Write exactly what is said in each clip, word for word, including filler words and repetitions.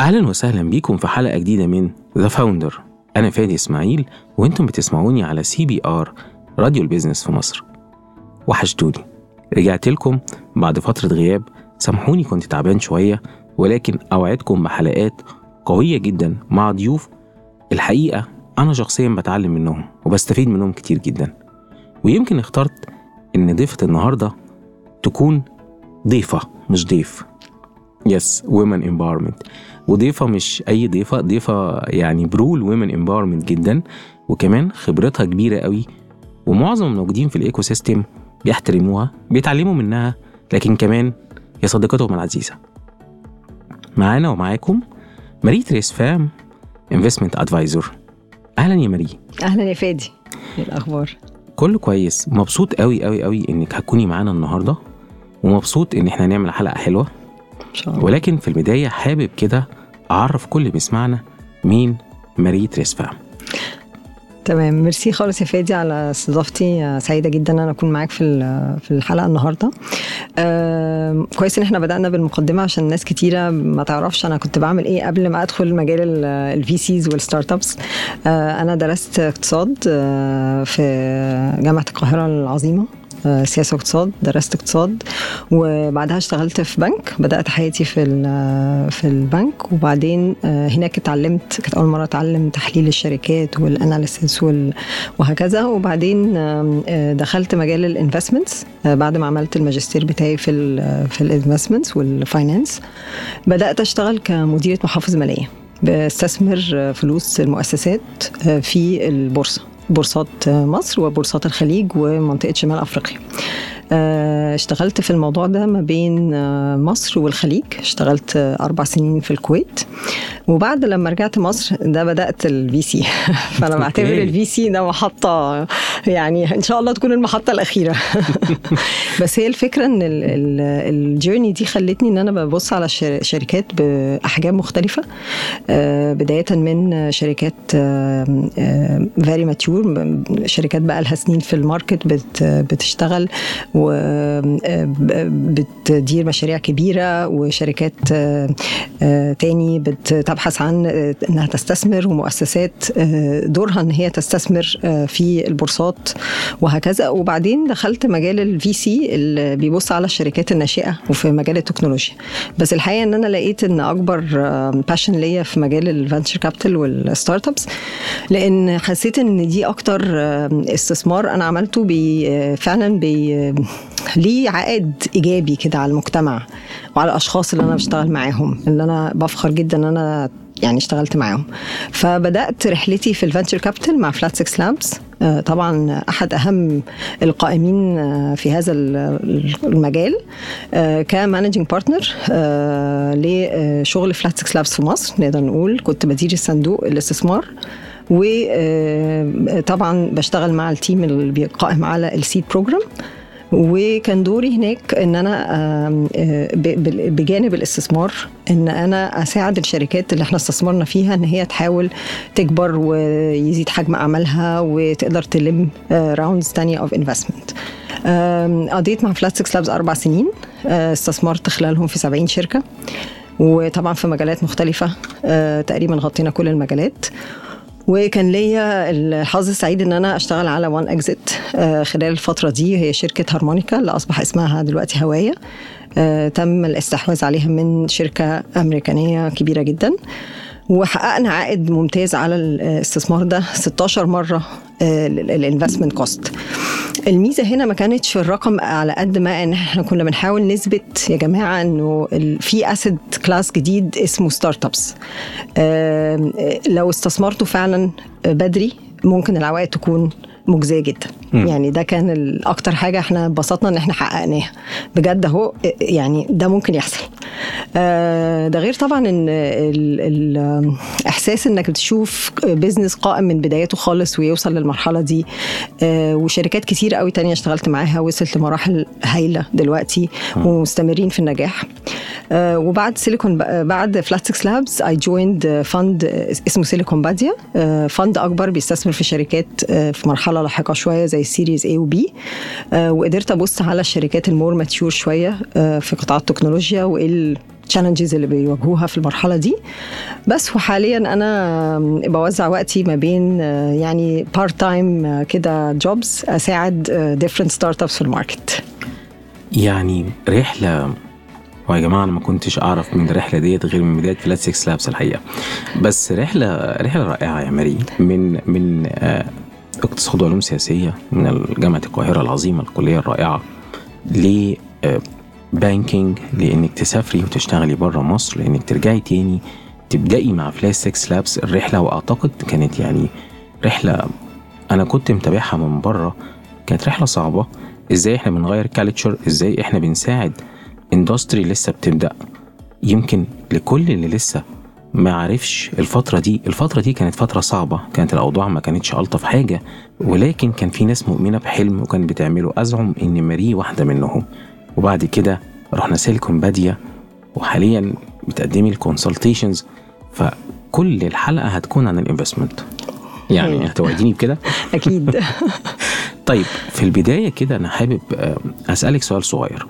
أهلا وسهلا بيكم في حلقة جديدة من The Founder. أنا فادي إسماعيل وإنتم بتسمعوني على سي بي آر راديو البيزنس في مصر. وحشتوني، رجعت لكم بعد فترة غياب. سامحوني كنت تعبان شوية، ولكن أوعدكم بحلقات قوية جدا مع ضيوف الحقيقة أنا شخصيا بتعلم منهم وبستفيد منهم كتير جدا. ويمكن اخترت إن ضيفة النهاردة تكون ضيفة مش ضيف. يس women empowerment. وضيفة مش أي ضيفة، ضيفة يعني برول women empowerment جدا، وكمان خبرتها كبيرة قوي، ومعظم الموجودين في الإيكو سيستم بيحترموها بيتعلموا منها، لكن كمان هي صديقتهم العزيزة. معانا ومعاكم ماري تريس فام investment advisor. أهلا يا ماري. أهلا يا فادي، إيه الأخبار؟ كله كويس، مبسوط قوي قوي قوي إنك هتكوني معانا النهاردة، ومبسوط إن إحنا نعمل حلقة حلوة إن شاء الله. ولكن في البداية حابب كده أعرف كل بيسمعنا مين ماري تريس فام. تمام، ميرسي خالص يا فادي على استضافتي، سعيدة جدا أن أنا أكون معاك في في الحلقة النهاردة. آه، كويس إن إحنا بدأنا بالمقدمة عشان ناس كتيرة ما تعرفش أنا كنت بعمل إيه قبل ما أدخل مجال الفي سيز والستارت أبس. آه، أنا درست اقتصاد آه، في جامعة القاهرة العظيمة، سياسة واقتصاد، درست اقتصاد، وبعدها اشتغلت في بنك. بدأت حياتي في في البنك، وبعدين هناك اتعلمت، كانت أول مرة اتعلم تحليل الشركات والاناليسيس وهكذا. وبعدين دخلت مجال الانفستمنتس بعد ما عملت الماجستير بتاعي في ال في الانفستمنتس والفاينانس. بدأت اشتغل كمديرة محافظ مالية، بستثمر فلوس المؤسسات في البورصة، بورصات مصر وبورصات الخليج ومنطقة شمال أفريقيا. اشتغلت في الموضوع ده ما بين مصر والخليج، اشتغلت أربع سنين في الكويت، وبعد لما رجعت مصر ده بدأت الفي سي. فأنا بعتبر الفي سي ده محطة، يعني إن شاء الله تكون المحطة الأخيرة. بس هي الفكرة إن الجيرني دي خلتني إن أنا ببص على شركات بأحجام مختلفة، بداية من شركات very mature، شركات بقى لها سنين في الماركت بتشتغل وبتدير مشاريع كبيرة، وشركات تاني بتبحث عن انها تستثمر، ومؤسسات دورها ان هي تستثمر في البورصات وهكذا. وبعدين دخلت مجال الفي سي اللي بيبص على الشركات الناشئة وفي مجال التكنولوجيا. بس الحقيقة ان انا لقيت ان اكبر باشن ليا في مجال الفنتشر كابيتال والستارت ابس، لان حسيت ان دي اكتر استثمار انا عملته بي فعلا بي ليه عائد ايجابي كده على المجتمع وعلى الاشخاص اللي انا بشتغل معاهم، اللي انا بفخر جدا ان انا يعني اشتغلت معاهم. فبدأت رحلتي في الفنتشر كابيتال مع فلات سيكس لابس، طبعا أحد أهم القائمين في هذا المجال كمانجينج بارتنر لشغل فلات سيكس لابس في مصر. نقدر نقول كنت بدير الصندوق الاستثمار، وطبعا بشتغل مع التيم اللي بيقائم على السيد بروجرام. وكان دوري هناك ان انا بجانب الاستثمار ان انا اساعد الشركات اللي احنا استثمرنا فيها ان هي تحاول تكبر ويزيد حجم اعمالها وتقدر تلم راوندز تانية اوف انفستمنت. قضيت مع فلات سيكس لابس اربع سنين، استثمرت خلالهم في سبعين شركة، وطبعا في مجالات مختلفة، تقريبا غطينا كل المجالات. وكان ليا الحظ السعيد ان انا اشتغل على وان اكزيت خلال الفتره دي، هي شركه هارمونيكا اللي اصبح اسمها دلوقتي هوايه. تم الاستحواذ عليها من شركه امريكانيه كبيره جدا، وحققنا عائد ممتاز على الاستثمار ده ستاشر مره الانفستمنت كوست. الميزه هنا ما كانتش في الرقم على قد ما ان احنا كنا بنحاول نثبت يا جماعه انه في اسيد كلاس جديد اسمه ستارت ابس، لو استثمرتوا فعلا بدري ممكن العوائد تكون مجزية جدا. م. يعني ده كان الأكتر حاجة احنا بسطنا ان احنا حققناها بجد اهو، يعني ده ممكن يحصل. آه ده غير طبعا ان الإحساس انك بتشوف بيزنس قائم من بدايته خالص ويوصل للمرحلة دي. آه وشركات كتير قوي تانية اشتغلت معاها وصلت لمراحل هايلة دلوقتي م. ومستمرين في النجاح. آه وبعد سيليكون بعد فلات سيكس لابس I joined فند اسمه سيليكون باديا، آه فند أكبر بيستثمر في شركات آه في مرحلة لاحقة شوية زي السيريز A و B. آه وقدرت أبص على الشركات المور ماتيور شوية آه في قطاع التكنولوجيا وإيه challenges اللي بيواجهوها في المرحلة دي بس. وحاليا أنا بوزع وقتي ما بين يعني part time كده jobs أساعد different startups في الماركت. يعني رحلة، ويا جماعة أنا ما كنتش أعرف من الرحلة ديت غير من بداية فلات سيكس لابس الحقيقة. بس رحلة رحلة رائعة يا ماري، من من اقتصاد وعلوم سياسية من جامعة القاهرة العظيمة الكلية الرائعة، ل بانكينج، لانك تسافري وتشتغلي بره مصر، لانك ترجعي تاني تبدأي مع فلاش سيكس لابس الرحلة. واعتقد كانت يعني رحلة انا كنت متابعها من بره، كانت رحلة صعبة. ازاي احنا بنغير كالتشر، ازاي احنا بنساعد اندستري لسه بتبدأ. يمكن لكل اللي لسه ما عرفش الفترة دي، الفترة دي كانت فترة صعبة، كانت الأوضاع ما كانتش ألطف حاجة، ولكن كان في ناس مؤمنة بحلم وكان بتعمله. أزعم إن ماري واحدة منهم. وبعد كده رحنا سيليكون بادية، وحاليا بتقدمي الكونسلتيشنز. فكل الحلقة هتكون عن الانفستمنت، يعني هتوعديني بكده؟ أكيد. طيب في البداية كده أنا حابب أسألك سؤال صغير.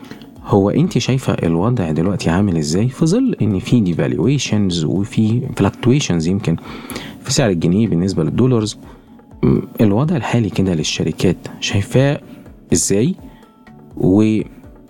هو انت شايفة الوضع دلوقتي عامل ازاي في ظل ان في devaluations وفي fluctuations يمكن في سعر الجنيه بالنسبة للدولارز؟ الوضع الحالي كده للشركات شايفاه ازاي، وهل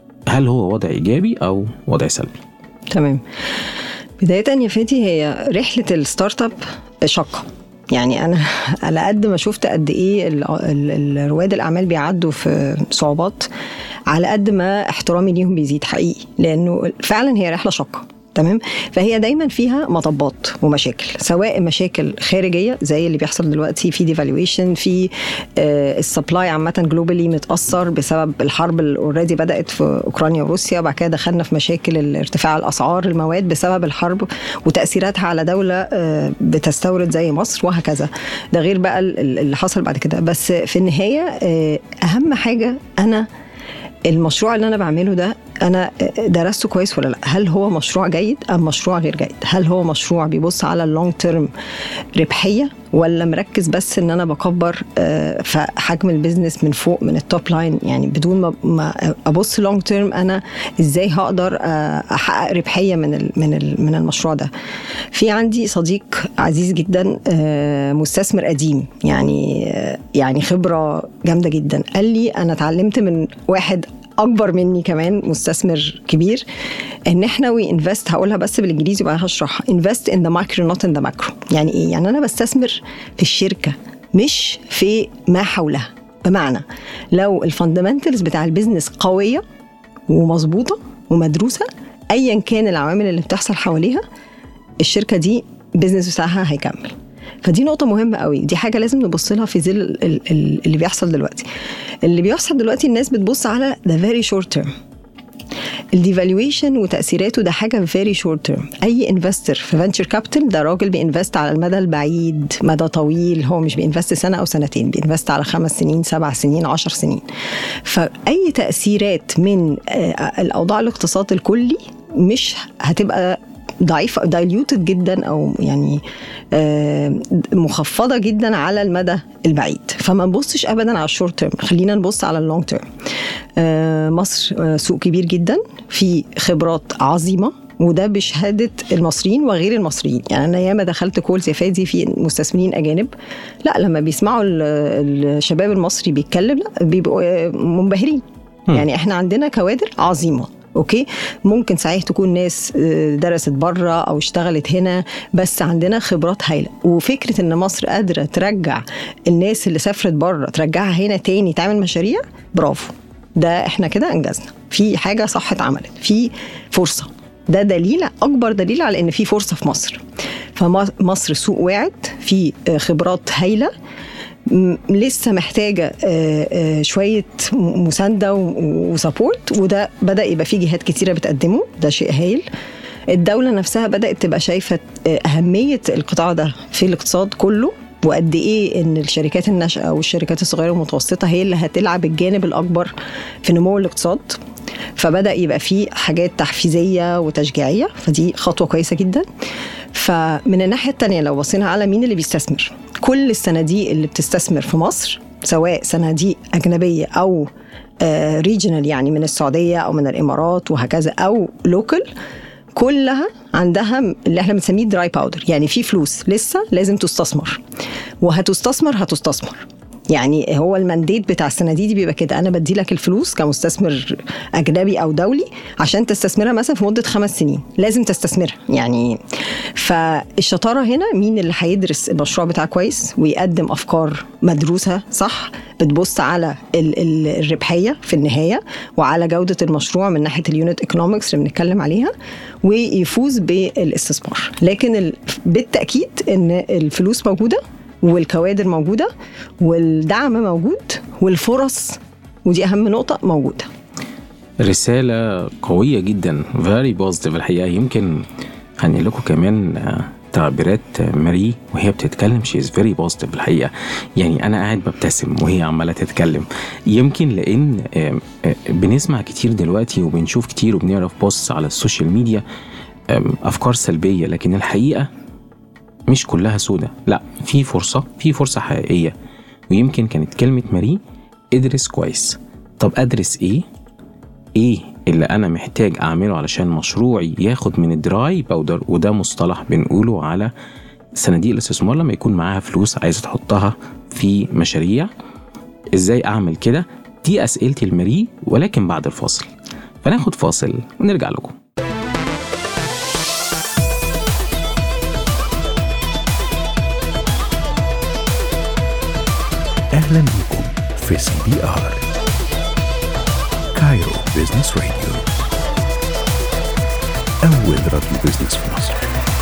هو وضع ايجابي او وضع سلبي؟ تمام. بداية يا فادي، هي رحلة الستارت اب شاقة. يعني أنا على قد ما شفت قد إيه الرواد الأعمال بيعدوا في صعوبات، على قد ما احترامي ليهم بيزيد حقيقي، لأنه فعلا هي رحلة شاقة. تمام. فهي دايما فيها مطبات ومشاكل، سواء مشاكل خارجيه زي اللي بيحصل دلوقتي في ديفالويشن، في السبلاي عامه جلوبالي متاثر بسبب الحرب اللي اوريدي بدات في اوكرانيا وروسيا. بعد كده دخلنا في مشاكل ارتفاع الاسعار المواد بسبب الحرب وتاثيراتها على دوله بتستورد زي مصر وهكذا. ده غير بقى اللي حصل بعد كده. بس في النهايه اهم حاجه، انا المشروع اللي أنا بعمله ده أنا درسته كويس ولا لا؟ هل هو مشروع جيد أم مشروع غير جيد؟ هل هو مشروع بيبص على اللونج تيرم ربحية، ولا مركز بس إن أنا بكبر في حجم البيزنس من فوق من التوب لاين، يعني بدون ما أبص لونج تيرم أنا إزاي هقدر أحقق ربحية من من من المشروع ده. في عندي صديق عزيز جدا مستثمر قديم، يعني يعني خبرة جامدة جدا، قال لي أنا اتعلمت من واحد أكبر مني كمان مستثمر كبير إن إحنا we invest، هقولها بس بالإنجليزي وبعدها هشرحها. invest in the micro not in the macro. يعني إيه؟ يعني أنا بستثمر في الشركة مش في ما حولها. بمعنى لو الفاندمنتالز بتاع البيزنس قوية ومظبوطة ومدروسة، أيا كان العوامل اللي بتحصل حواليها، الشركة دي بيزنس بتاعها هيكمل. فدي نقطة مهمة قوي، دي حاجة لازم نبص لها في ظل اللي بيحصل دلوقتي. اللي بيحصل دلوقتي الناس بتبص على the very short term. الديفالويشن وتأثيراته ده حاجة very short term. أي انفستر في فينتشر كابيتال ده راجل بينفست على المدى البعيد، مدى طويل. هو مش بينفست سنة أو سنتين، بينفست على خمس سنين سبع سنين عشر سنين. فأي تأثيرات من الأوضاع الاقتصاد الكلي مش هتبقى ضعيفة diluted جدا أو يعني مخفضة جدا على المدى البعيد. فما نبصش أبدا على الشورت تيرم، خلينا نبص على اللونج تيرم. مصر سوق كبير جدا، في خبرات عظيمة، وده بشهادة المصريين وغير المصريين. يعني أنا ياما دخلت كولز يا فادي في مستثمرين أجانب، لا لما بيسمعوا الشباب المصري بيتكلم لا بيبقوا منبهرين. يعني احنا عندنا كوادر عظيمة، اوكي، ممكن صحيح تكون ناس درست بره او اشتغلت هنا، بس عندنا خبرات هايله. وفكره ان مصر قادره ترجع الناس اللي سافرت بره ترجعها هنا تاني تعمل مشاريع، برافو، ده احنا كده انجزنا، في حاجه صح اتعملت، في فرصه. ده دليل، اكبر دليل على ان في فرصه في مصر. فمصر سوق واعد، في خبرات هايله، لسه محتاجة شوية مساندة وسابورت، وده بدأ يبقى فيه جهات كتيرة بتقدمه، ده شيء هايل. الدولة نفسها بدأت تبقى شايفة أهمية القطاع ده في الاقتصاد كله، وقد إيه إن الشركات الناشئة والشركات الصغيرة والمتوسطة هي اللي هتلعب الجانب الأكبر في نمو الاقتصاد. فبدأ يبقى فيه حاجات تحفيزية وتشجيعية، فدي خطوة كويسة جدا. فمن الناحية التانية لو بصينا على مين اللي بيستثمر، كل الصناديق اللي بتستثمر في مصر، سواء صناديق أجنبية أو ريجنال يعني من السعودية أو من الإمارات وهكذا، أو لوكل، كلها عندها اللي احنا بنسميه دراي باودر، يعني في فلوس لسه لازم تستثمر، وهتستثمر هتستثمر يعني هو المانديت بتاع الصناديق دي بيبقى كده، انا بدي لك الفلوس كمستثمر اجنبي او دولي عشان تستثمرها مثلا في مده خمس سنين، لازم تستثمرها يعني. فالشطاره هنا مين اللي هيدرس المشروع بتاعه كويس ويقدم افكار مدروسه صح، بتبص على ال- ال- الربحيه في النهايه وعلى جوده المشروع من ناحيه اليونت ايكونومكس اللي بنتكلم عليها، ويفوز بالاستثمار. لكن ال- بالتاكيد ان الفلوس موجوده والكوادر موجودة والدعم موجود والفرص، ودي أهم نقطة، موجودة. رسالة قوية جدا very positive الحقيقة. يمكن هنقل لكم كمان تعبيرات ماري وهي بتتكلم she is very positive الحقيقة. يعني أنا قاعد ببتسم وهي عمالة تتكلم، يمكن لأن بنسمع كتير دلوقتي وبنشوف كتير وبنعرف بوست على السوشيال ميديا أفكار سلبية، لكن الحقيقة مش كلها سودة، لا، في فرصة، في فرصة حقيقية. ويمكن كانت كلمة ماري ادرس كويس. طب أدرس إيه؟ إيه اللي أنا محتاج أعمله علشان مشروعي ياخد من الدراي باودر؟ وده مصطلح بنقوله على صناديق الاستثمار لما يكون معاها فلوس عايزة تحطها في مشاريع. إزاي أعمل كده؟ دي أسئلتي الماري، ولكن بعد الفاصل. فناخد فاصل ونرجع لكم. أهلا بكم في سي بي آر كايرو بيزنس راديو، أول راديو بيزنس في مصر.